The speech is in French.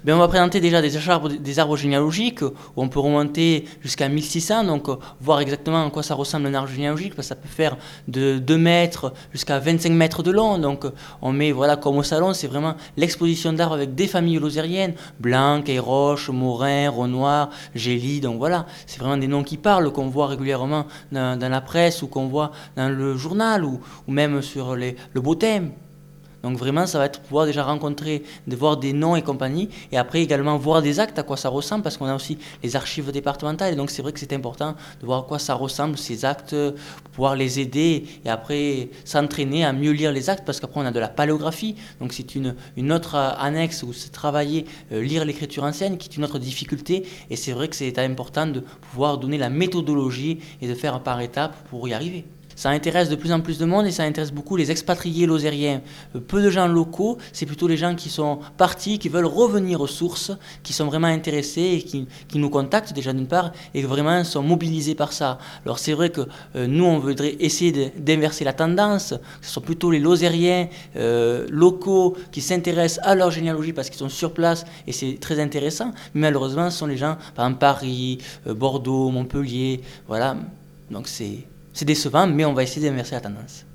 On va présenter déjà des arbres généalogiques où on peut remonter jusqu'à 1600, donc voir exactement à quoi ça ressemble un arbre généalogique, parce que ça peut faire de 2 mètres jusqu'à 25 mètres de long. Donc on met, voilà, comme au salon, c'est vraiment l'exposition d'arbres avec des familles lozériennes, Blanc, Roche, Morin, Renoir, Gély. Donc voilà, c'est vraiment des noms qui parlent, qu'on voit régulièrement dans la presse ou qu'on voit dans le journal ou même sur le Bottin. Donc vraiment, ça va être pouvoir déjà rencontrer, de voir des noms et compagnie, et après également voir des actes, à quoi ça ressemble, parce qu'on a aussi les archives départementales, et donc c'est vrai que c'est important de voir à quoi ça ressemble, ces actes, pour pouvoir les aider, et après s'entraîner à mieux lire les actes, parce qu'après on a de la paléographie, donc c'est une autre annexe où c'est travailler, lire l'écriture ancienne, qui est une autre difficulté, et c'est vrai que c'est important de pouvoir donner la méthodologie et de faire par étapes pour y arriver. Ça intéresse de plus en plus de monde et ça intéresse beaucoup les expatriés lozériens. Peu de gens locaux, c'est plutôt les gens qui sont partis, qui veulent revenir aux sources, qui sont vraiment intéressés et qui nous contactent déjà d'une part et vraiment sont mobilisés par ça. Alors c'est vrai que nous, on voudrait essayer d'inverser la tendance, que ce sont plutôt les lozériens locaux qui s'intéressent à leur généalogie parce qu'ils sont sur place et c'est très intéressant. Mais malheureusement, ce sont les gens, par exemple Paris, Bordeaux, Montpellier, voilà. Donc c'est décevant, mais on va essayer d'inverser la tendance.